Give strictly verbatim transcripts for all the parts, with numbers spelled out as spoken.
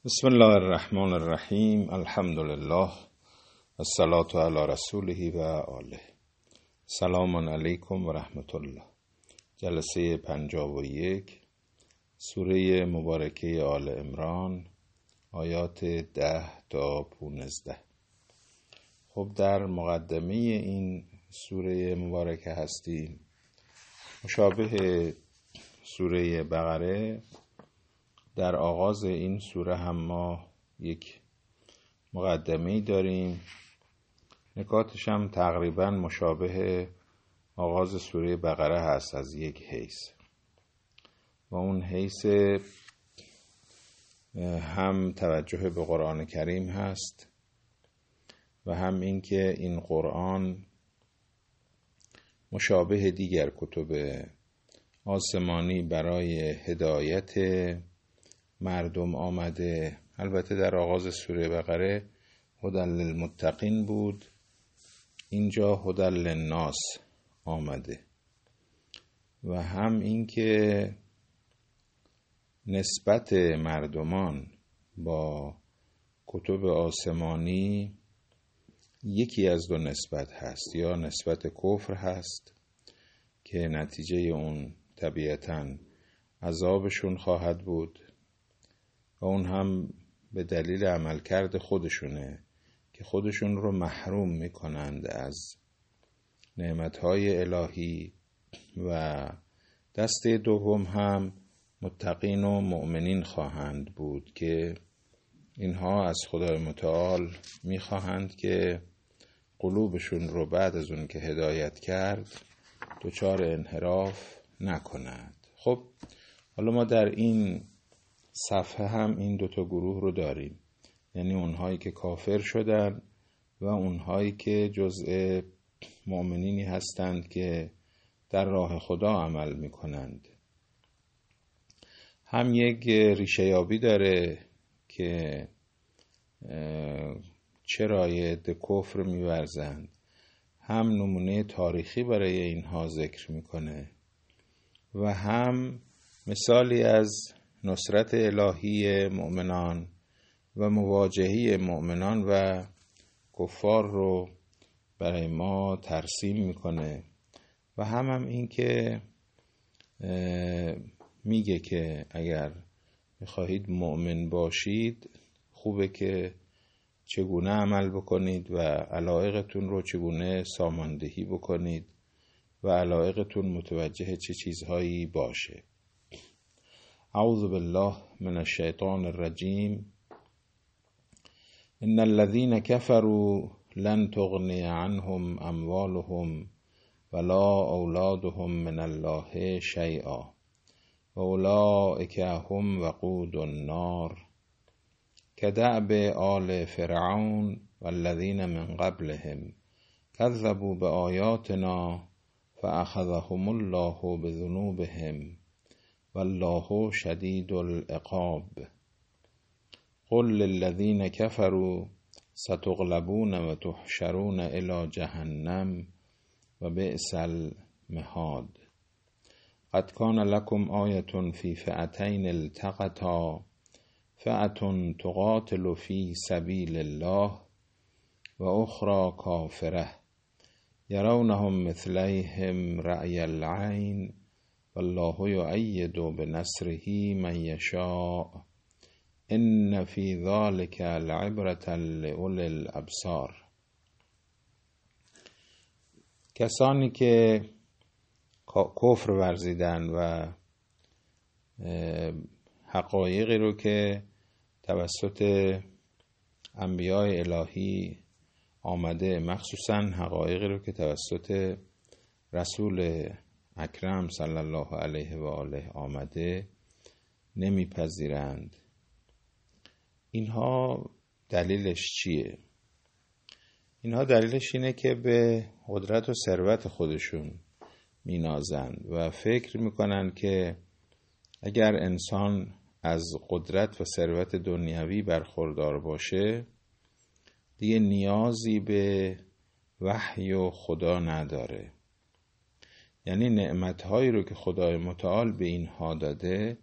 بسم الله الرحمن الرحیم. الحمد لله والصلاة علی رسوله و آله. سلام علیکم و رحمت الله. جلسه پنجاه و یک، سوره مبارکه آل عمران، آیات ده تا پونزده. خب در مقدمه این سوره مبارکه هستیم. مشابه سوره بقره در آغاز این سوره هم ما یک مقدمه‌ای داریم، نکاتش هم تقریبا مشابه آغاز سوره بقره هست از یک حیث، و اون حیث هم توجه به قرآن کریم هست و هم این که این قرآن مشابه دیگر کتب آسمانی برای هدایت مردم آمده. البته در آغاز سوره بقره هدی للمتقین بود، اینجا هدی للناس آمده. و هم این که نسبت مردمان با کتب آسمانی یکی از دو نسبت هست، یا نسبت کفر هست که نتیجه اون طبیعتاً عذابشون خواهد بود، و اون هم به دلیل عملکرد خودشونه که خودشون رو محروم میکنند از نعمتهای الهی. و دسته دوم هم متقین و مؤمنین خواهند بود که اینها از خدای متعال میخواهند که قلوبشون رو بعد از اون که هدایت کرد دچار انحراف نکنند. خب حالا ما در این صفحه هم این دوتا گروه رو داریم، یعنی اونهایی که کافر شدن و اونهایی که جزء مؤمنینی هستند که در راه خدا عمل میکنند. هم یک ریشه یابی داره که چرا عده کفر می‌ورزند، هم نمونه تاریخی برای اینها ذکر میکنه و هم مثالی از نصرت الهی مؤمنان و مواجهه مؤمنان و کفار رو برای ما ترسیم میکنه. و هم هم این که میگه که اگر میخواهید مؤمن باشید خوبه که چگونه عمل بکنید و علایقتون رو چگونه ساماندهی بکنید و علایقتون متوجه چه چیزهایی باشه. اعوذ بالله من الشیطان الرجیم. ان الذين كفروا لن تغني عنهم اموالهم ولا اولادهم من الله شيئا واولئك هم وقود النار كدأب آل فرعون والذين من قبلهم كذبوا بآياتنا فأخذهم الله بذنوبهم والله شدید العقاب. قل للذین كفروا ستغلبون و تحشرون الى جهنم و بئس المهاد. قد كان لكم آیة فی فئتین التقطا فئة تقاتل فی سبیل الله و اخرى کافرة یرونهم مثلیهم رأی العین والله یؤید بنصره من یشاء ان فی ذلک لعبرة لأولی الابصار. کسانی که کفر ورزیدن و حقایقی رو که توسط انبیاء الهی آمده، مخصوصا حقایقی رو که توسط رسول اکرم صلی الله علیه و آله آمده، نمیپذیرند. اینها دلیلش چیه؟ اینها دلیلش اینه که به قدرت و ثروت خودشون مینازند و فکر میکنن که اگر انسان از قدرت و ثروت دنیوی برخوردار باشه دیگه نیازی به وحی و خدا نداره. یعنی نعمتهایی رو که خدای متعال به اینها داده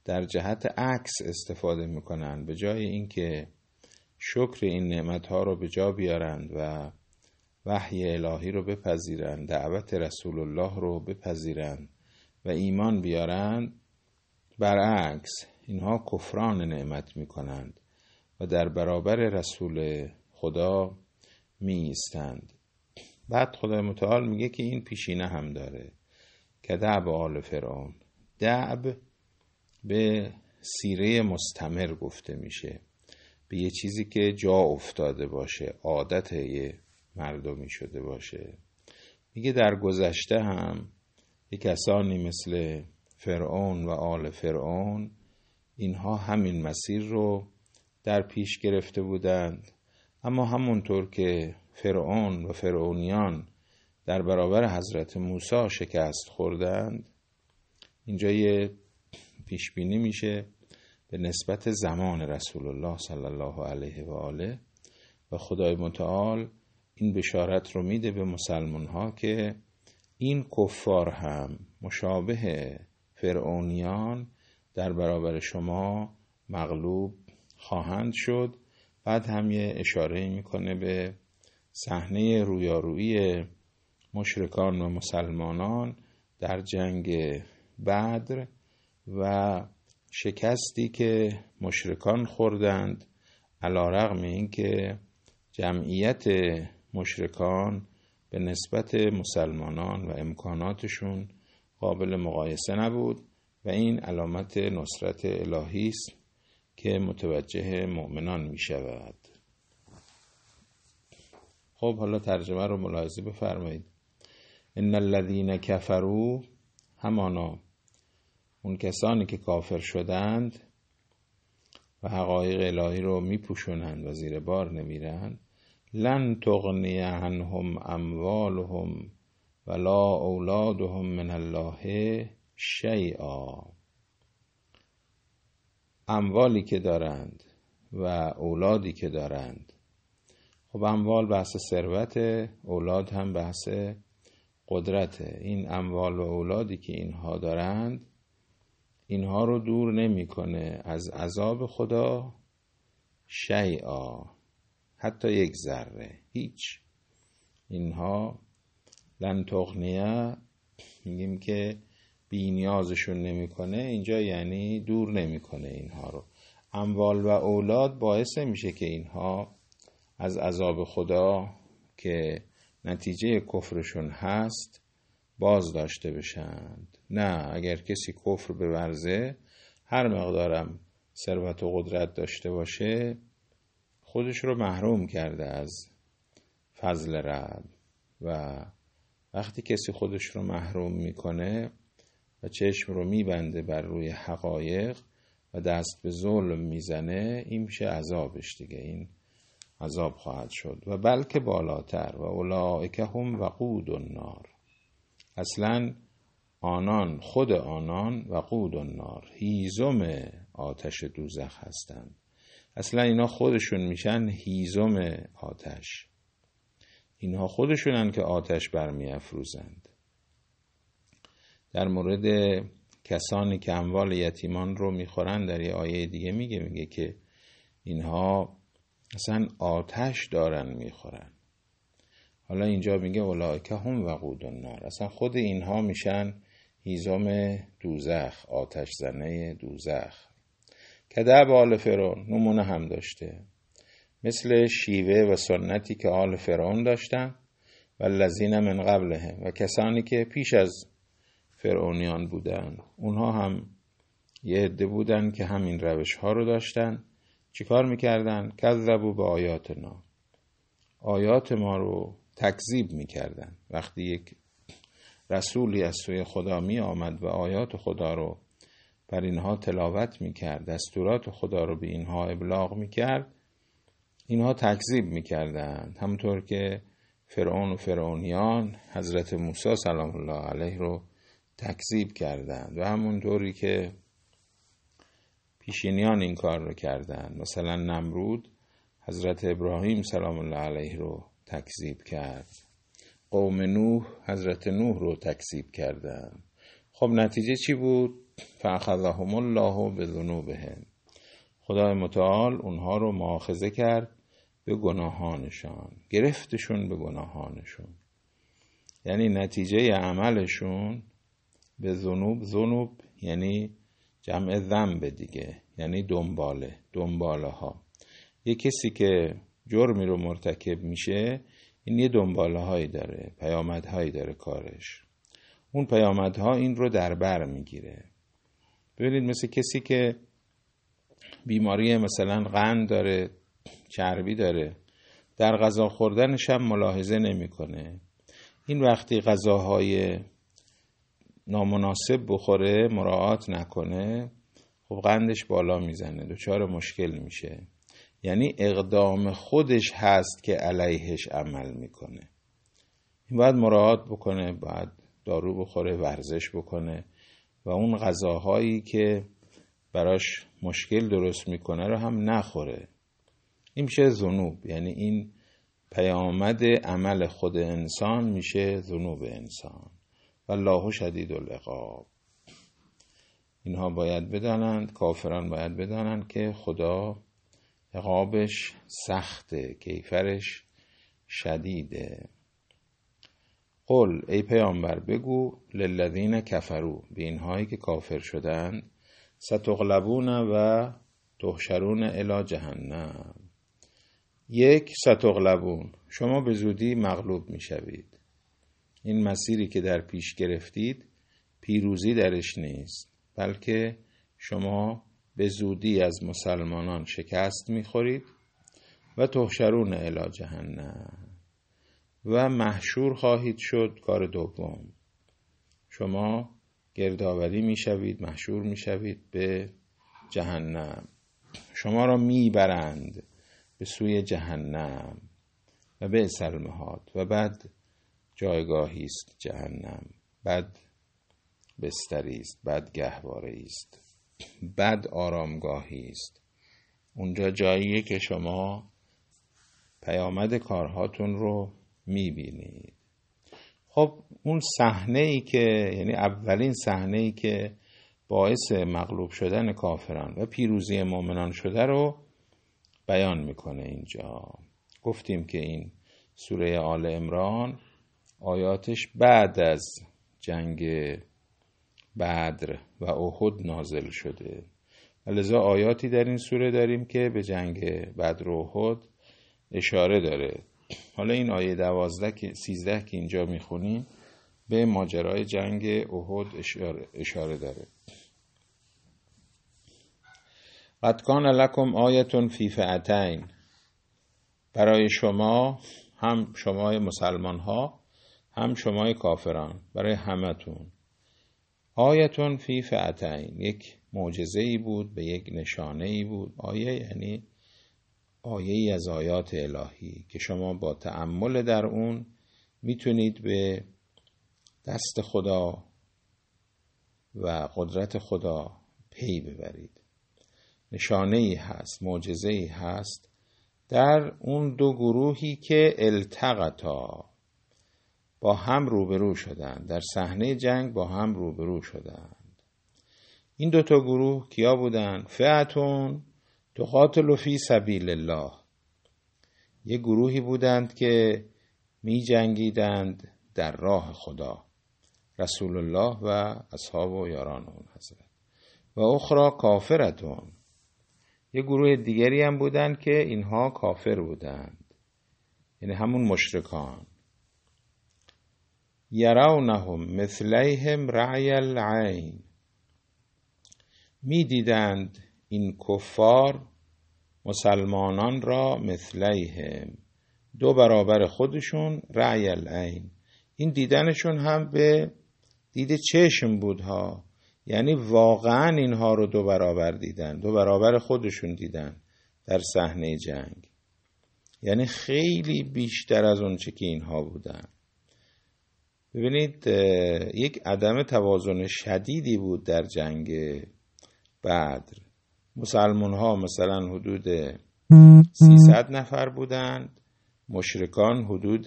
در جهت عکس استفاده میکنن. به جای اینکه شکر این نعمتها رو به جا بیارند و وحی الهی رو بپذیرند، دعوت رسول الله رو بپذیرند و ایمان بیارند، برعکس اینها کفران نعمت میکنند و در برابر رسول خدا می ایستند. بعد خدای متعال میگه که این پیشینه هم داره که دعب آل فرعون. دعب به سیره مستمر گفته میشه، به یه چیزی که جا افتاده باشه، عادت یه مردمی شده باشه. میگه در گذشته هم یه کسانی مثل فرعون و آل فرعون، اینها همین مسیر رو در پیش گرفته بودند، اما همونطور که فرعون و فرعونیان در برابر حضرت موسی شکست خوردند، اینجا یه پیش بینی میشه به نسبت زمان رسول الله صلی الله علیه و آله و خدای متعال این بشارت رو میده به مسلمان ها که این کفار هم مشابه فرعونیان در برابر شما مغلوب خواهند شد. بعد هم یه اشاره میکنه به صحنه رویارویی مشرکان و مسلمانان در جنگ بدر و شکستی که مشرکان خوردند، علی‌رغم این که جمعیت مشرکان به نسبت مسلمانان و امکاناتشون قابل مقایسه نبود و این علامت نصرت الهی است که متوجه مؤمنان می شود. خب حالا ترجمه رو ملاحظه بفرمایید. ان الذين كفروا، همانا اون کسانی که کافر شدند و حقایق الهی رو می پوشونند و زیر بار نمیرند، لن تغنی عنهم اموالهم ولا اولادهم من الله شیئا. اموالی که دارند و اولادی که دارند، خب اموال بحث ثروت، اولاد هم بحث قدرت. این اموال و اولادی که اینها دارند، اینها رو دور نمیکنه از عذاب خدا شیئا، حتی یک ذره، هیچ. اینها لن تغنیه، میگیم که بی نیازشون نمیکنه، اینجا یعنی دور نمیکنه اینها رو. اموال و اولاد باعث میشه که اینها از عذاب خدا که نتیجه کفرشون هست باز داشته بشند. نه، اگر کسی کفر بورزه، هر مقدارم ثروت و قدرت داشته باشه، خودش رو محروم کرده از فضل رب و وقتی کسی خودش رو محروم میکنه و چشم رو میبنده بر روی حقایق و دست به ظلم میزنه، این میشه عذابش دیگه، این عذاب خواهد شد. و بلکه بالاتر، و اولئک هم وقود النار، اصلا آنان، خود آنان وقود النار، هیزم آتش دوزخ هستند. اصلا اینا خودشون میشن هیزم آتش، اینها خودشونن که آتش برمی افروزند. در مورد کسانی که اموال یتیمان رو میخورن در یه آیه دیگه میگه میگه که اینها اصلا آتش دارن میخورن. حالا اینجا میگه اولئک هم وقود النار، اصلا خود اینها میشن هیزم دوزخ، آتش زنه دوزخ. کدأب آل فرعون، نمونه هم داشته، مثل شیوه و سنتی که آل فرعون داشتن و الذین من قبلهم، و کسانی که پیش از فرعونیان بودن، اونها هم یه عده بودن که همین روش ها رو داشتن. چیکار میکردن؟ کذبوا به آیاتنا، آیات ما رو تکذیب میکردن. وقتی یک رسولی از سوی خدا می آمد و آیات خدا رو بر اینها تلاوت میکرد، دستورات خدا رو به اینها ابلاغ میکرد، اینها تکذیب میکردن. همونطور که فرعون و فرعونیان حضرت موسی سلام الله علیه رو تکذیب کردند و همونطوری که پیشینیان این کار رو کردند. مثلا نمرود حضرت ابراهیم سلام الله علیه رو تکذیب کرد، قوم نوح حضرت نوح رو تکذیب کردند. خب نتیجه چی بود؟ فاخذهم الله بذنوبهم، خدای متعال اونها رو مؤاخذه کرد به گناهانشان، گرفتشون به گناهانشون. یعنی نتیجه عملشون به ذنوب، ذنوب یعنی جمع ذنب دیگه، یعنی دنباله، دنباله ها. یه کسی که جرمی رو مرتکب میشه، این یه دنباله هایی داره، پیامد هایی داره کارش. اون پیامد ها این رو در بر میگیره. ببینید مثل کسی که بیماری مثلا قند داره، چربی داره، در غذا خوردنش هم ملاحظه نمیکنه. این وقتی غذاهای نامناسب بخوره، مراعات نکنه، خب قندش بالا میزنه، دچار مشکل میشه. یعنی اقدام خودش هست که علیهش عمل میکنه. این باید مراعات بکنه، باید دارو بخوره، ورزش بکنه و اون غذاهایی که براش مشکل درست میکنه رو هم نخوره. این میشه ذنوب، یعنی این پیامد عمل خود انسان میشه ذنوب انسان. والله شدید العقاب. اینها باید بدانند، کافران باید بدانند که خدا عقابش سخته، کیفرش شدیده. قل ای پیامبر بگو للذین کفروا، به اینهایی که کافر شدند، ستغلبون و تحشرون الی جهنم. یک، ستغلبون، شما به زودی مغلوب میشوید. این مسیری که در پیش گرفتید پیروزی درش نیست، بلکه شما به زودی از مسلمانان شکست میخورید. و تحشرون الی جهنم، و محشور خواهید شد. کار دوم، شما گردآوری میشوید، محشور میشوید به جهنم. شما را میبرند به سوی جهنم و بئس المهاد، و بعد جایگاهی است جهنم، بد بستری است، بد گهواره است، بد آرامگاهی است. اونجا جاییه که شما پیامد کارهاتون رو میبینید. خب اون صحنه‌ای که، یعنی اولین صحنه‌ای که باعث مغلوب شدن کافران و پیروزی مؤمنان شده رو بیان میکنه اینجا. گفتیم که این سوره آل عمران آیاتش بعد از جنگ بدر و احد نازل شده، لذا آیاتی در این سوره داریم که به جنگ بدر و احد اشاره داره. حالا این آیه دوازده که سیزده که اینجا میخونیم به ماجرای جنگ احد اشاره, اشاره داره. قد کان لکم آیة فی فئتین، برای شما، هم شمای مسلمان ها هم شمای کافران، برای همتون، آیة فی فئتین، یک معجزه ای بود، به یک نشانه ای بود. آیه یعنی آیه ای از آیات الهی که شما با تأمل در اون میتونید به دست خدا و قدرت خدا پی ببرید. نشانه ای هست، معجزه ای هست در اون دو گروهی که التقطا، با هم روبرو شدند، در صحنه جنگ با هم روبرو شدند. این دو تا گروه کیا بودند؟ فئتون تقاتل فی سبیل الله، یک گروهی بودند که می جنگیدند در راه خدا، رسول الله و اصحاب و یاران اون حضرت. و اخرى کافرتون، یک گروه دیگری هم بودند که اینها کافر بودند، یعنی همون مشرکان. یرونهم مثلیهم رعی العین، می دیدند این کفار مسلمانان را مثلیهم، دو برابر خودشون، رعی العین، این دیدنشون هم به دید چشم بود ها، یعنی واقعا اینها رو دو برابر دیدن، دو برابر خودشون دیدن در صحنه جنگ، یعنی خیلی بیشتر از اون چه که اینها بودن. ببینید یک عدم توازن شدیدی بود در جنگ بدر. مسلمان ها مثلا حدود سیصد نفر بودند، مشرکان حدود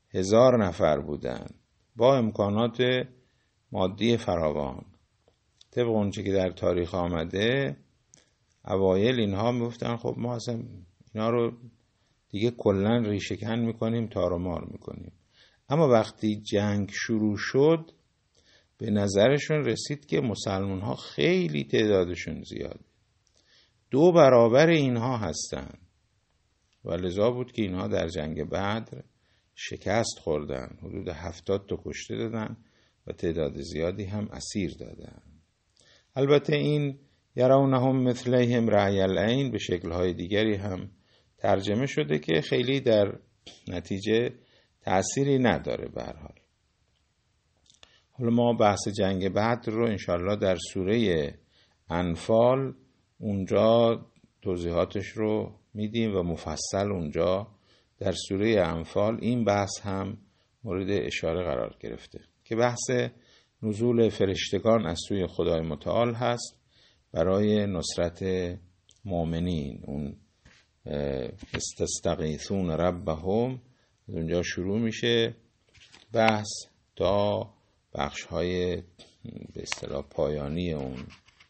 هزار نفر بودند با امکانات مادی فراوان. طبق اونچه که در تاریخ آمده اوایل اینها میگفتن خب ما اصلا اینا رو دیگه کلا ریشه‌کن میکنیم، تار و مار میکنیم. اما وقتی جنگ شروع شد به نظرشون رسید که مسلمان ها خیلی تعدادشون زیاده، دو برابر اینها هستن و لذا بود که اینها در جنگ بدر شکست خوردن، حدود هفتاد تا کشته دادن و تعداد زیادی هم اسیر دادن. البته این یرونهم مثلیهم رأی العین به شکل‌های دیگری هم ترجمه شده که خیلی در نتیجه تأثیری نداره. به هر حال حالا ما بحث جنگ بدر رو انشالله در سوره انفال اونجا توضیحاتش رو میدیم و مفصل اونجا در سوره انفال این بحث هم مورد اشاره قرار گرفته که بحث نزول فرشتگان از سوی خدای متعال هست برای نصرت مؤمنین. اون استستغیثون ربهم از اونجا شروع میشه بحث تا بخش های به اصطلاح پایانی اون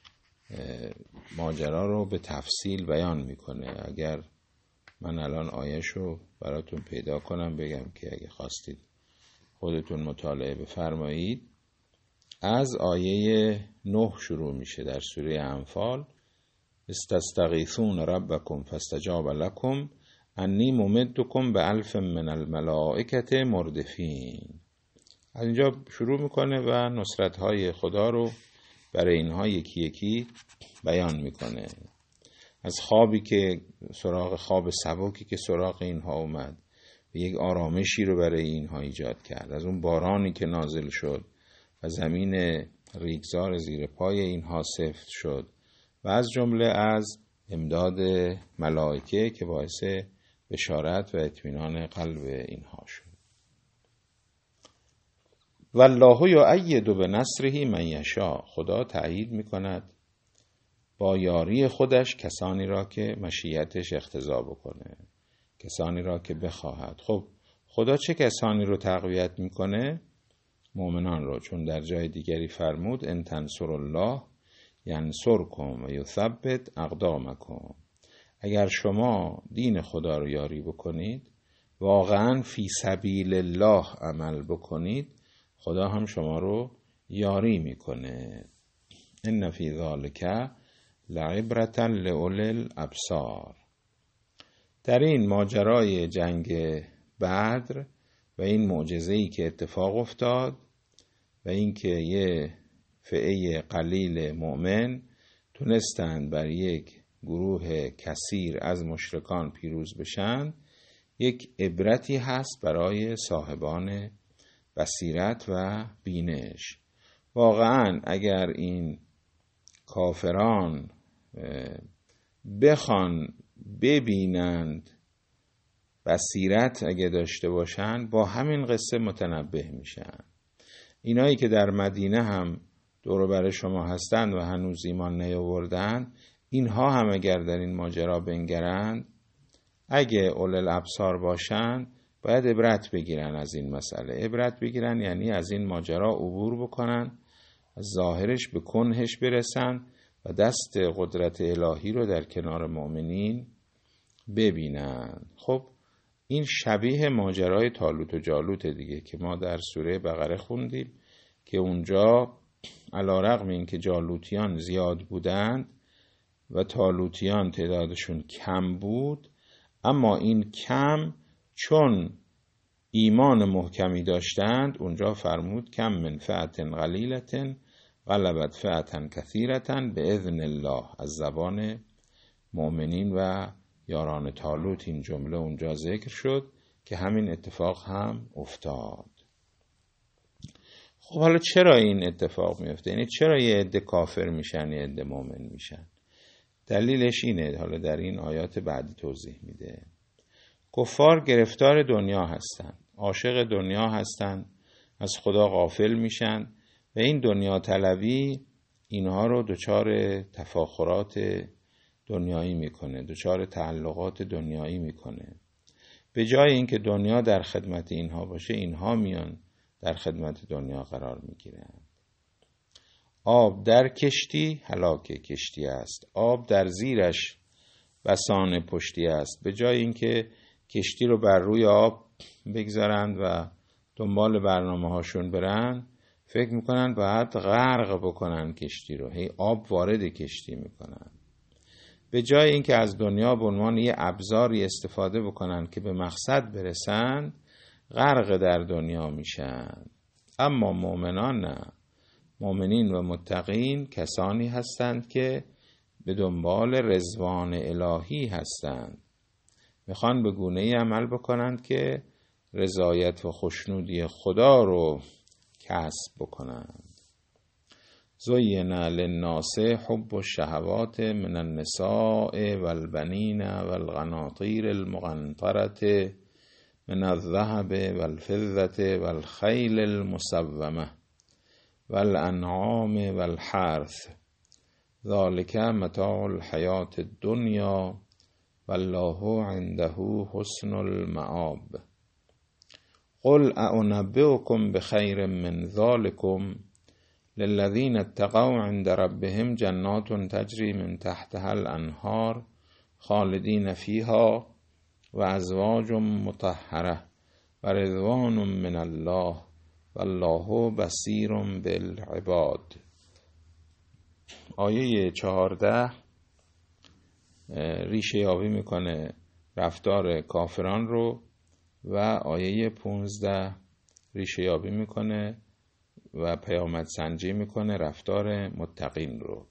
ماجرا رو به تفصیل بیان میکنه. اگر من الان آیه‌شو براتون پیدا کنم بگم که اگه خواستید خودتون مطالعه بفرمایید. از آیه نه شروع میشه در سوره انفال. استستغیثون ربکم فاستجاب لکم انی ممدکم به الف من الملائکة مردفین. از اینجا شروع میکنه و نصرت‌های خدا رو برای اینها یکی یکی بیان میکنه. از خوابی که سراغ خواب سبکی که سراغ اینها اومد و یک آرامشی رو برای اینها ایجاد کرد، از اون بارانی که نازل شد و زمین ریگزار زیر پای اینها سفت شد و از جمله از امداد ملائکه که باعث بشارت و اطمینان قلب اینها شد. والله یؤید بنصره من یشاء. خدا تأیید میکند با یاری خودش کسانی را که مشیتش اقتضا بکنه، کسانی را که بخواهد. خب خدا چه کسانی رو تقویت میکنه؟ مؤمنان رو، چون در جای دیگری فرمود ان تنصر الله ینصرکم و یثبت اقدامکم. اگر شما دین خدا رو یاری بکنید، واقعا فی سبیل الله عمل بکنید، خدا هم شما رو یاری میکنه. ان فی ذلک لعبرة لأولی الابصار. در این ماجرای جنگ بدر و این معجزه‌ای که اتفاق افتاد و این که یه فئه قلیل مؤمن تونستند بر یک گروه کثیر از مشرکان پیروز بشن، یک عبرتی هست برای صاحبان بصیرت و بینش. واقعا اگر این کافران بخوان ببینند، بصیرت اگه داشته باشن، با همین قصه متنبه میشن. اینایی که در مدینه هم دور و بر شما هستند و هنوز ایمان نیاوردن، اینها هم اگر در این ماجرا بنگرند، اگه اولل الابصار باشن، باید عبرت بگیرن از این مسئله. عبرت بگیرن یعنی از این ماجرا عبور بکنن، از ظاهرش به کنهش برسن و دست قدرت الهی رو در کنار مؤمنین ببینن. خب این شبیه ماجرای طالوت و جالوت دیگه که ما در سوره بقره خوندیم که اونجا علی‌رغم این که جالوتیان زیاد بودند و طالوتیان تعدادشون کم بود، اما این کم چون ایمان محکمی داشتند، اونجا فرمود کم من فئة قلیلة غلبت فئة کثیرة باذن الله. از زبان مؤمنین و یاران طالوت این جمله اونجا ذکر شد که همین اتفاق هم افتاد. خب حالا چرا این اتفاق میفته؟ یعنی چرا یه عده کافر میشن یه عده مؤمن میشن؟ دلیلش اینه، حالا در این آیات بعدی توضیح میده. کفار گرفتار دنیا هستن، عاشق دنیا هستن، از خدا غافل میشن و این دنیا طلبی اینها رو دچار تفاخرات دنیایی میکنه، دچار تعلقات دنیایی میکنه. به جای اینکه دنیا در خدمت اینها باشه، اینها میان در خدمت دنیا قرار میگیرن. آب در کشتی هلاک کشتی است، آب در زیرش بسان پشتی است. به جای اینکه کشتی رو بر روی آب بگذارند و دنبال برنامه هاشون برن، فکر میکنن باید غرق بکنن کشتی رو، هی آب وارد کشتی میکنن. به جای اینکه از دنیا به عنوان یه ابزاری استفاده بکنن که به مقصد برسن، غرق در دنیا میشن. اما مؤمنان نه. مؤمنین و متقین کسانی هستند که به دنبال رضوان الهی هستند، میخوان به گونه‌ای عمل بکنند که رضایت و خوشنودی خدا رو کسب بکنند. زین للناس حب الشهوات من النساء والبنین والقناطیر المقنطرة من الذهب والفضة والخیل المسومة والانعام والحرث ذلك متاع الحیاة الدنیا والله عنده حسن المآب. قل أنبئكم بخير من ذلكم للذين اتقوا عند ربهم جنات تجري من تحتها الأنهار خالدين فيها وأزواج مطهرة ورضوان من الله والله بصیر بالعباد. آیه چهارده ریشه یابی میکنه رفتار کافران رو و آیه پونزده ریشه یابی میکنه و پیامد سنجی میکنه رفتار متقین رو.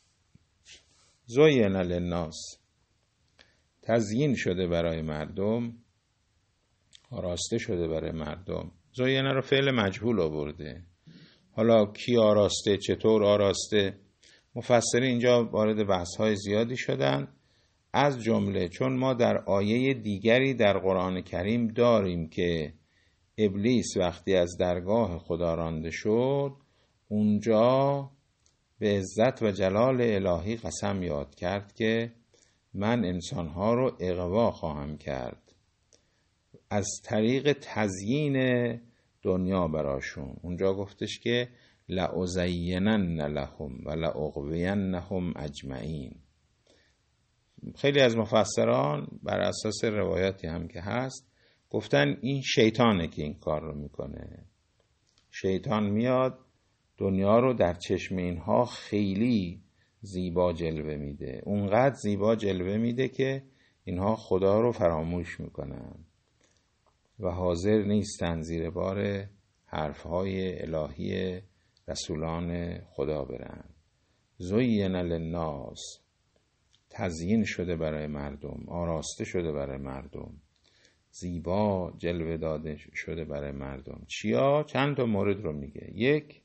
زین للناس، تزیین شده برای مردم، آراسته شده برای مردم. زین رو فعل مجهول آورده. حالا کی آراسته، چطور آراسته؟ مفسرین اینجا وارد بحث‌های زیادی شدن، از جمله چون ما در آیه دیگری در قرآن کریم داریم که ابلیس وقتی از درگاه خدا رانده شد، اونجا به عزت و جلال الهی قسم یاد کرد که من انسانها رو اغوا خواهم کرد از طریق تزیین دنیا براشون. اونجا گفتش که لأزینن لهم و لأغوینهم اجمعین. خیلی از مفسران بر اساس روایاتی هم که هست گفتن این شیطانه که این کار رو میکنه. شیطان میاد دنیا رو در چشم اینها خیلی زیبا جلوه میده، اونقدر زیبا جلوه میده که اینها خدا رو فراموش میکنن و حاضر نیستن زیر بار حرفهای الهی رسولان خدا برن. زین للناس، تزیین شده برای مردم، آراسته شده برای مردم، زیبا جلوه داده شده برای مردم. چیا؟ چند تا مورد رو میگه. یک،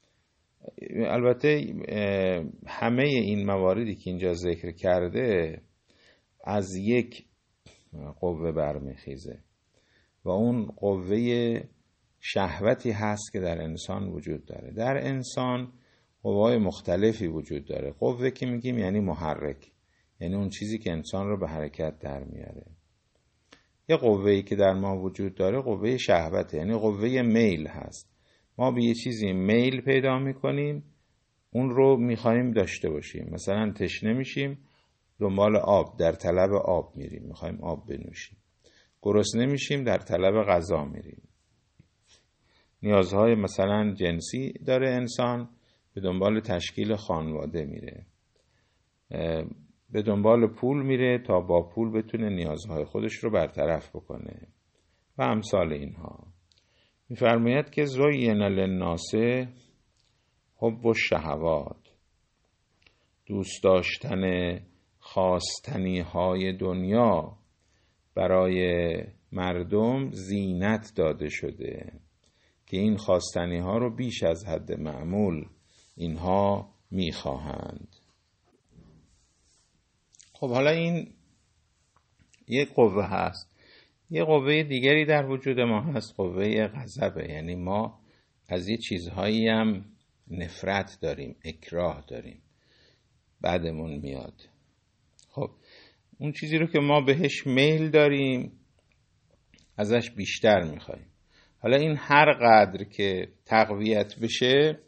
البته همه این مواردی که اینجا ذکر کرده از یک قوه برمیخیزه و اون قوه شهوتی هست که در انسان وجود داره. در انسان قوای مختلفی وجود داره. قوه که میگیم یعنی محرک، یعنی اون چیزی که انسان رو به حرکت در میاره. یه قوه‌ای که در ما وجود داره قوه شهوته، یعنی قوه میل هست. ما به یه چیزی میل پیدا میکنیم، اون رو میخوایم داشته باشیم. مثلا تشنه میشیم، دنبال آب، در طلب آب میریم، میخوایم آب بنوشیم. گرسنه میشیم، در طلب غذا میریم. نیازهای مثلا جنسی داره انسان، به دنبال تشکیل خانواده میره. به دنبال پول میره تا با پول بتونه نیازهای خودش رو برطرف بکنه و امثال اینها. میفرماید که زین للناس حب الشهوات، دوست داشتن خواستنی های دنیا برای مردم زینت داده شده که این خواستنی ها رو بیش از حد معمول اینها میخواهند. خب حالا این یک قوه هست. یه قوه دیگری در وجود ما هست، قوه غضبه. یعنی ما از یه چیزهایی هم نفرت داریم، اکراه داریم، بعدمون میاد. خب اون چیزی رو که ما بهش میل داریم ازش بیشتر میخوایم. حالا این هر قدر که تقویت بشه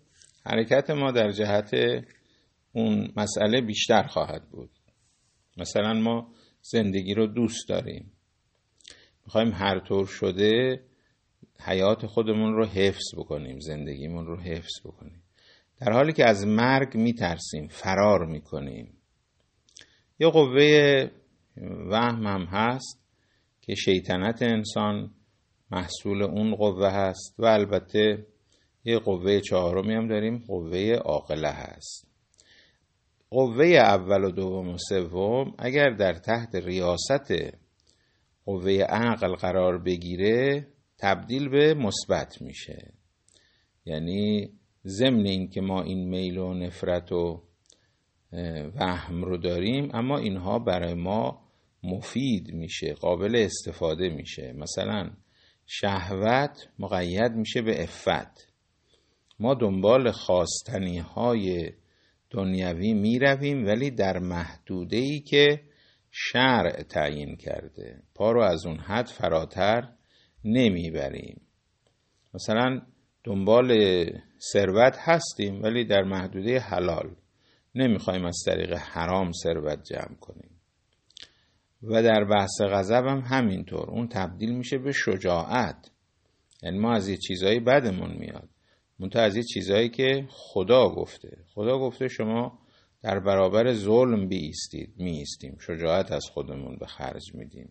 حرکت ما در جهت اون مسئله بیشتر خواهد بود. مثلا ما زندگی رو دوست داریم، میخوایم هر طور شده حیات خودمون رو حفظ بکنیم، زندگیمون رو حفظ بکنیم، در حالی که از مرگ میترسیم، فرار میکنیم. یه قوه وهم هم هست که شیطنت انسان محصول اون قوه هست و البته یه قوه چهارمی هم داریم، قوه عاقله هست. قوه اول و دوم و سوم اگر در تحت ریاست قوه عقل قرار بگیره تبدیل به مثبت میشه. یعنی ضمن این که ما این میل و نفرت و وهم رو داریم، اما اینها برای ما مفید میشه، قابل استفاده میشه. مثلا شهوت مقید میشه به عفت. ما دنبال خواستنی های دنیوی می رویم ولی در محدوده‌ای که شرع تعیین کرده، پا رو از اون حد فراتر نمی بریم. مثلا دنبال ثروت هستیم ولی در محدوده حلال، نمی خوایم از طریق حرام ثروت جمع کنیم. و در بحث غضب هم همینطور، اون تبدیل میشه به شجاعت. یعنی ما از یه چیزایی بدمون میاد، منتها از یه چیزایی که خدا گفته. خدا گفته شما در برابر ظلم بیستید، می ایستیم، شجاعت از خودمون به خرج میدیم.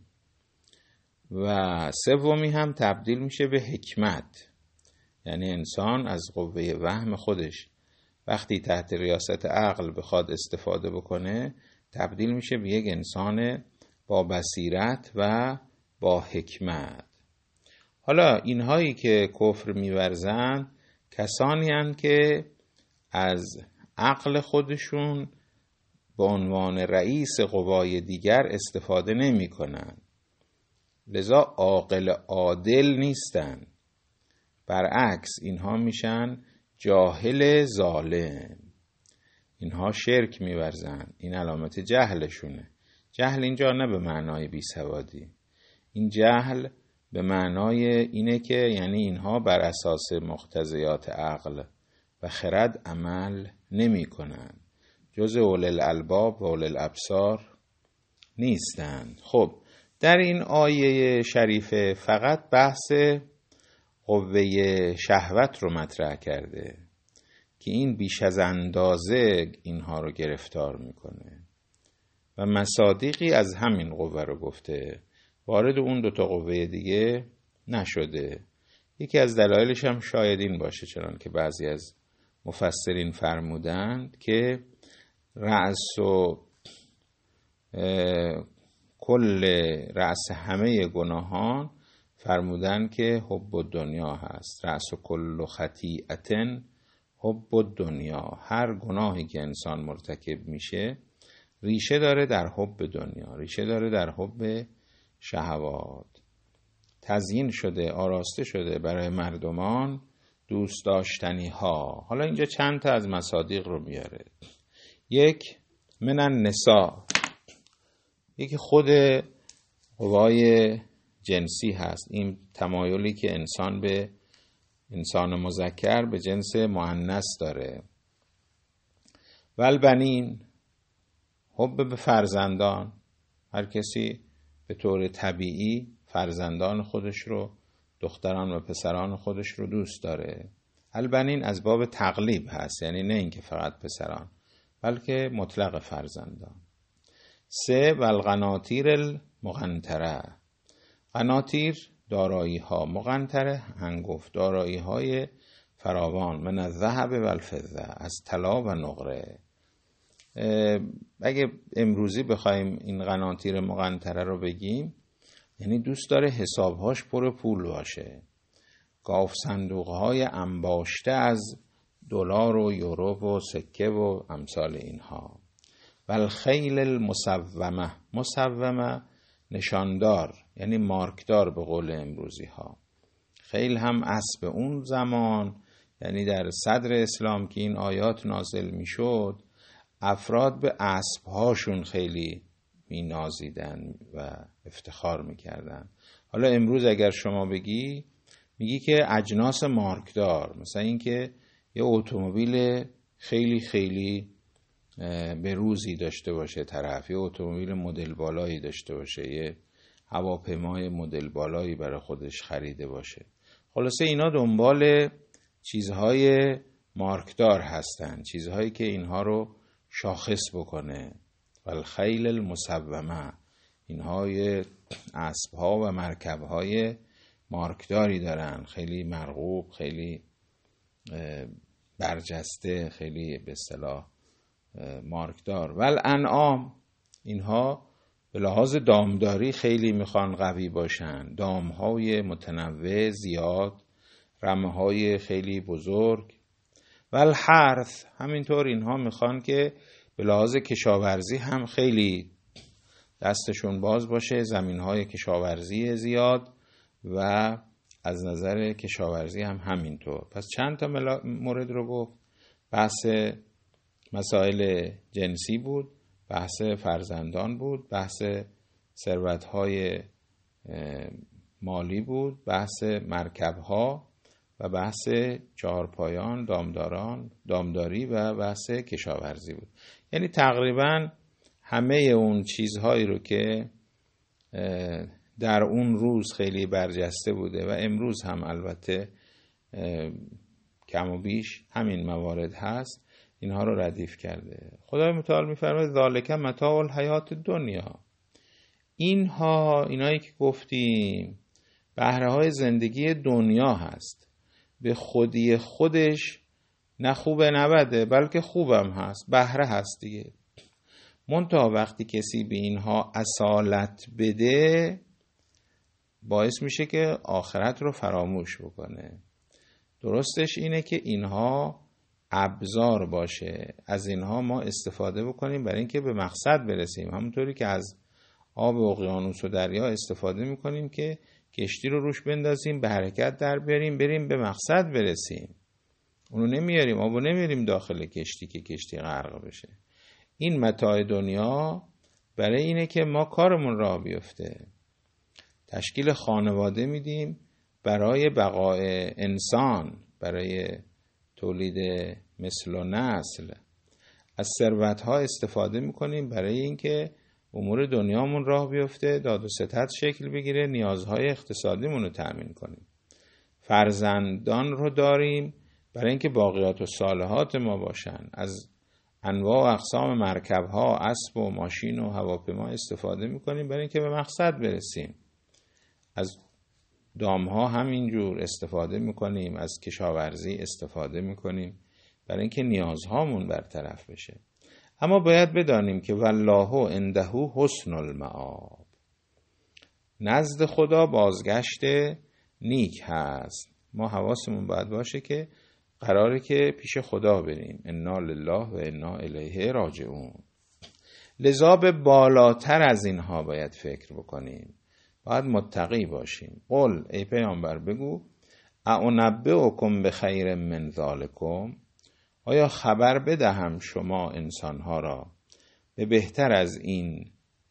و سومی هم تبدیل میشه به حکمت. یعنی انسان از قوه وهم خودش وقتی تحت ریاست عقل بخواد استفاده بکنه تبدیل میشه به یک انسان با بصیرت و با حکمت. حالا اینهایی که کفر میورزن کسانی هستند که از عقل خودشون به عنوان رئیس قوای دیگر استفاده نمی کنن، لذا عاقل عادل نیستن. برعکس اینها میشن جاهل ظالم. اینها شرک میورزن، این علامت جهلشونه. جهل اینجا نه به معنای بیسوادی، این جهل به معنای اینه که یعنی اینها بر اساس مقتضیات عقل و خرد عمل نمی کنن، جز اولي الالباب و اولي الابصار نیستند. خب در این آیه شریفه فقط بحث قوه شهوت رو مطرح کرده که این بیش از اندازه اینها رو گرفتار میکنه و مصادیقی از همین قوه رو گفته، وارد اون دوتا قوه دیگه نشده. یکی از دلایلش هم شاید این باشه، چنان که بعضی از مفسرین فرمودند که رأس و کل رأس همه گناهان فرمودن که حب الدنیا هست. رأس و کل خطیئتن حب الدنیا. هر گناهی که انسان مرتکب میشه ریشه داره در حب دنیا، ریشه داره در حب شهوات. تزیین شده، آراسته شده برای مردمان دوست داشتنی ها. حالا اینجا چند تا از مصادیق رو میاره. یک، من النساء، یکی خود قوای جنسی هست، این تمایلی که انسان به انسان مذکر به جنس مؤنث داره. والبنین، حب به فرزندان، هر کسی به طور طبیعی فرزندان خودش رو، دختران و پسران خودش رو دوست داره. البنین از باب تقلیب هست، یعنی نه اینکه فقط پسران بلکه مطلق فرزندان. سه، والقناطیر المقنطره، قناطیر دارایی ها، مقنطره هنگفت دارایی های فراوان، من الذهب والفضه، از طلا و نقره. اگه امروزی بخوایم این قناطیر مقنطره رو بگیم، یعنی دوست داره حسابهاش پر پول باشه، گاف صندوقهای انباشته از دلار و یورو و سکه و امثال اینها. والخیل المسومه، مسومه نشاندار، یعنی مارکدار به قول امروزی ها. خیل هم اسب اون زمان، یعنی در صدر اسلام که این آیات نازل می شد، افراد به اسب هاشون خیلی می نازیدن و افتخار می کردن. حالا امروز اگر شما بگی، میگی که اجناس مارکدار، مثلا این که یه اتومبیل خیلی خیلی به روزی داشته باشه طرف، یه اتومبیل مدل بالایی داشته باشه، یه هواپیمای مدل بالایی برای خودش خریده باشه. خلاصه اینا دنبال چیزهای مارکدار هستن، چیزهایی که اینها رو شاخص بکنه. والخیل المسومه، اینها اسبها و مرکبهای مارکداری دارن، خیلی مرغوب، خیلی برجسته، خیلی به اصطلاح مارکدار. والانعام، اینها به لحاظ دامداری خیلی میخوان قوی باشن، دامهای متنوع زیاد، رمه‌های خیلی بزرگ. والحرث، همینطور اینها میخوان که به لحاظ کشاورزی هم خیلی دستشون باز باشه، زمینهای کشاورزی زیاد و از نظر کشاورزی هم همینطور. پس چند تا مورد رو گفت. بحث مسائل جنسی بود، بحث فرزندان بود، بحث ثروت‌های مالی بود، بحث مرکب‌ها و بحث چهارپایان، دامداران، دامداری و بحث کشاورزی بود. یعنی تقریباً همه اون چیزهایی رو که در اون روز خیلی برجسته بوده و امروز هم البته کم و بیش همین موارد هست، اینها رو ردیف کرده. خدای متعال می‌فرماید ذالک متاع الحیات دنیا، اینها اینایی که گفتیم بهره های زندگی دنیا هست. به خودی خودش نه خوبه نه بده، بلکه خوبم هست، بهره هست دیگه. منتها وقتی کسی به اینها اصالت بده باعث میشه که آخرت رو فراموش بکنه. درستش اینه که اینها ابزار باشه، از اینها ما استفاده بکنیم برای اینکه به مقصد برسیم. همونطوری که از آب اقیانوس و دریا استفاده میکنیم که کشتی رو روش بندازیم، به حرکت در بیاریم، بریم به مقصد برسیم. اونو نمیاریم، آبو نمیاریم داخل کشتی که کشتی غرق بشه. این متاع دنیا برای اینه که ما کارمون راه بیفته. تشکیل خانواده میدیم برای بقای انسان، برای تولید مثل و نسل. از ثروت‌ها استفاده میکنیم برای اینکه امور دنیامون راه بیفته، داد و ستد شکل بگیره، نیازهای اقتصادیمون رو تأمین کنیم. فرزندان رو داریم برای اینکه باقیات و صالحات ما باشن. از انواع و اقسام مرکب‌ها، اسب و ماشین و هواپیما استفاده میکنیم برای اینکه به مقصد برسیم. از دامها همینجور استفاده میکنیم، از کشاورزی استفاده میکنیم برای اینکه نیازهامون برطرف بشه. اما باید بدانیم که والله عنده حسن المآب، نزد خدا بازگشت نیک هست. ما حواسمون باید باشه که قراره که پیش خدا بریم. انا لله و انا الیه راجعون. لذا به بالاتر از اینها باید فکر بکنیم، باید متقی باشیم. قل، ای پیامبر بگو، اعنبئکم بخیر من ذالکم، آیا خبر بدهم شما انسانها را به بهتر از این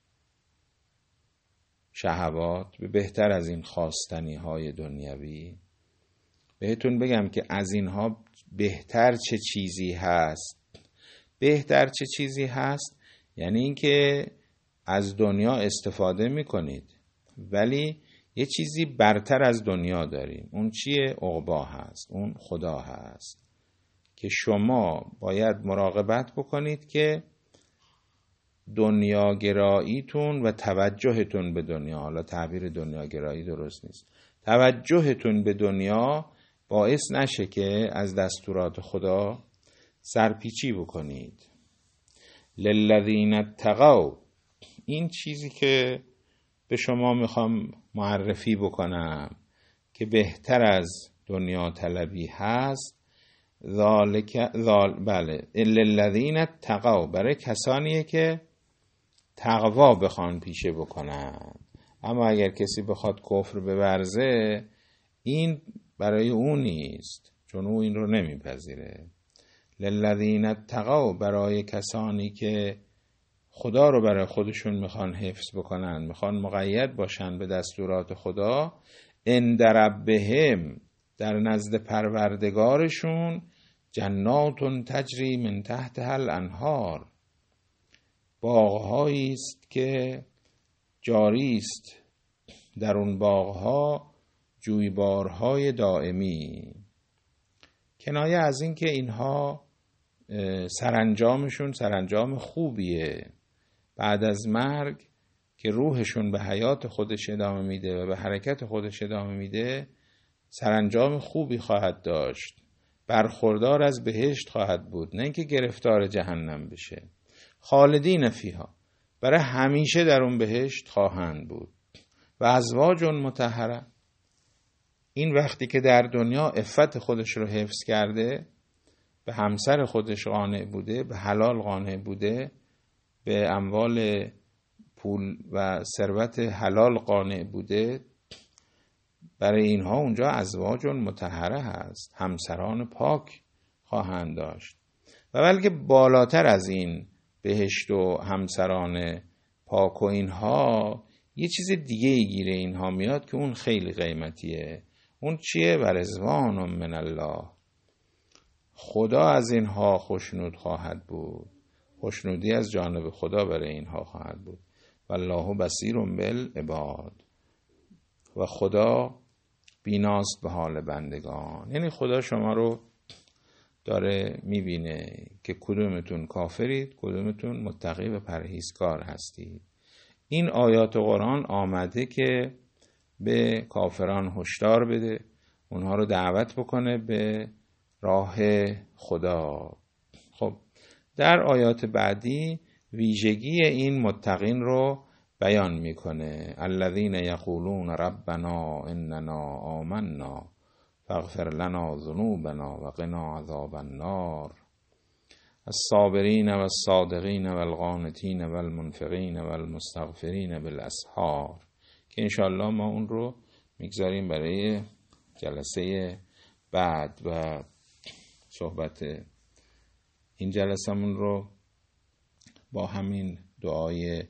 شهوات، به بهتر از این خواستنی های دنیوی؟ بهتون بگم که از اینها بهتر چه چیزی هست؟ بهتر چه چیزی هست؟ یعنی اینکه از دنیا استفاده میکنید ولی یه چیزی برتر از دنیا داریم. اون چیه؟ عقبا هست، اون خدا هست که شما باید مراقبت بکنید که دنیاگراییتون و توجهتون به دنیا، حالا تعبیر دنیاگرایی درست نیست، توجهتون به دنیا باعث نشه که از دستورات خدا سرپیچی بکنید. للذین اتقوا، این چیزی که به شما میخوام معرفی بکنم که بهتر از دنیا طلبی هست، ذالک ذال بله للذین اتقوا، برای کسانیه که تقوا بخوان پیشه بکنن. اما اگر کسی بخواد کفر بورزه، این برای اون نیست، چون او این رو نمیپذیره. للذین اتقوا، برای کسانی که خدا رو برای خودشون میخوان حفظ بکنن، میخوان مقید باشن به دستورات خدا. عند ربهم، در نزد پروردگارشون جنات تجری من تحتها الانهار، باغ‌هایی است که جاری است در اون باغ‌ها جویبارهای دائمی. کنایه از این که اینها سرانجامشون سرانجام خوبیه، بعد از مرگ که روحشون به حیات خودش ادامه میده و به حرکت خودش ادامه میده، سرانجام خوبی خواهد داشت، برخوردار از بهشت خواهد بود، نه اینکه گرفتار جهنم بشه. خالدین فیها، برای همیشه در اون بهشت خواهند بود. و ازواج مطهره، این وقتی که در دنیا عفت خودش رو حفظ کرده، به همسر خودش قانع بوده، به حلال قانع بوده، به اموال پول و ثروت حلال قانع بوده، برای اینها اونجا ازواج مطهره هست، همسران پاک خواهند داشت. و بلکه بالاتر از این بهشت و همسران پاک و اینها یه چیز دیگه گیره اینها میاد که اون خیلی قیمتیه. اون چیه؟ و رضوان من الله، خدا از اینها خوشنود خواهد بود، خوشنودی از جانب خدا برای اینها خواهد بود. والله بصیر بالعباد، و خدا بیناست به حال بندگان. یعنی خدا شما رو داره میبینه که کدومتون کافرید، کدومتون متقی و پرهیزکار هستید. این آیات قرآن آمده که به کافران هشدار بده، اونها رو دعوت بکنه به راه خدا. خب در آیات بعدی ویژگی این متقین رو بیان میکنه. الذین یقولون ربنا اننا آمنا فاغفر لنا ذنوبنا وقنا عذاب النار الصابرین والصادقین والقانتین والمنفقین والمستغفرین بالاسحار، که انشاءالله ما اون رو میگذاریم برای جلسه بعد و صحبت این جلسمون رو با همین دعای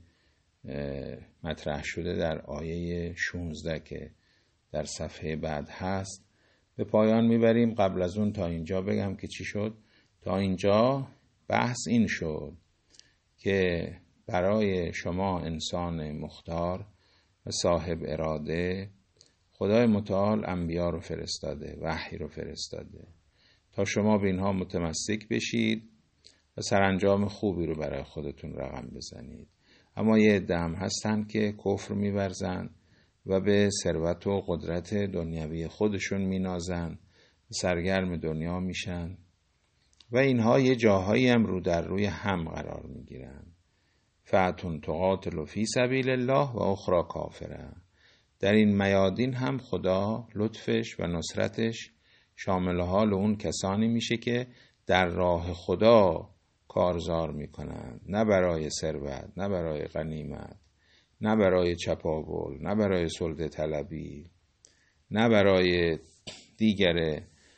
مطرح شده در آیه شانزده که در صفحه بعد هست به پایان میبریم. قبل از اون تا اینجا بگم که چی شد. تا اینجا بحث این شد که برای شما انسان مختار و صاحب اراده خدای متعال انبیا رو فرستاده، وحی رو فرستاده تا شما به اینها متمسک بشید و سرانجام خوبی رو برای خودتون رقم بزنید. اما یه عده هم هستن که کفر می‌ورزن و به ثروت و قدرت دنیوی خودشون مینازن، سرگرم دنیا میشن و اینها یه جاهایی هم رو در روی هم قرار میگیرن. فأتون تقاتلوا فی سبیل الله و اخری کافره. در این میادین هم خدا لطفش و نصرتش شامل حال اون کسانی میشه که در راه خدا کارزار میکنن، نه برای ثروت، نه برای غنیمت، نه برای چپاول، نه برای سلطه طلبی، نه برای دیگر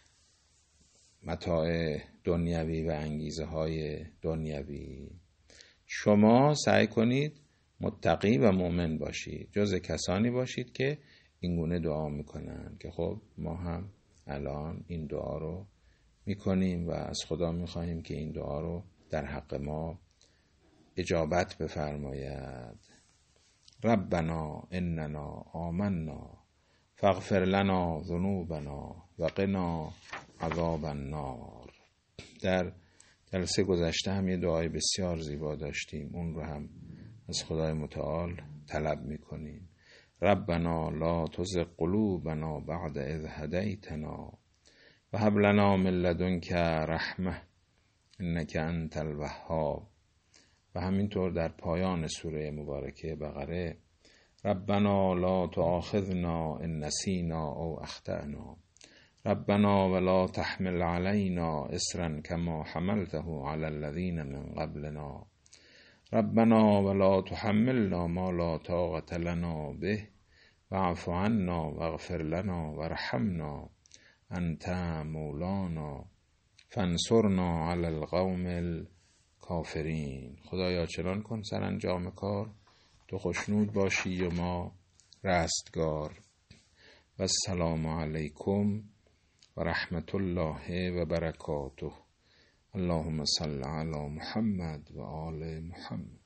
متاع دنیوی و انگیزه های دنیوی. شما سعی کنید متقی و مؤمن باشید، جز کسانی باشید که اینگونه دعا میکنن که خب ما هم الان این دعا رو میکنیم و از خدا میخواهیم که این دعا رو در حق ما اجابت بفرماید. ربنا اننا آمنا فاغفر لنا ذنوبنا و قنا عذاب النار. در جلسه گذشته هم یه دعای بسیار زیبا داشتیم، اون رو هم از خدای متعال طلب میکنیم. ربنا لا تزغ قلوبنا بعد اذ هدیتنا و هب لنا من لدنک رحمه انک انت الوهاب. و همینطور در پایان سوره مبارکه بقره ربنا لا تؤاخذنا ان نسینا او اخطأنا ربنا ولا تحمل علينا اصرا كما حملته على الذين من قبلنا ربنا ولا تحملنا ما لا طاقة لنا به واعف عنا واغفر لنا وارحمنا انت مولانا فانصرنا على القوم الكافرین. خدایا چنان کن سرانجام کار تو خوشنود باشی و ما رستگار. و السلام علیکم و رحمت الله و برکاته. اللهم صل علی محمد و آل محمد.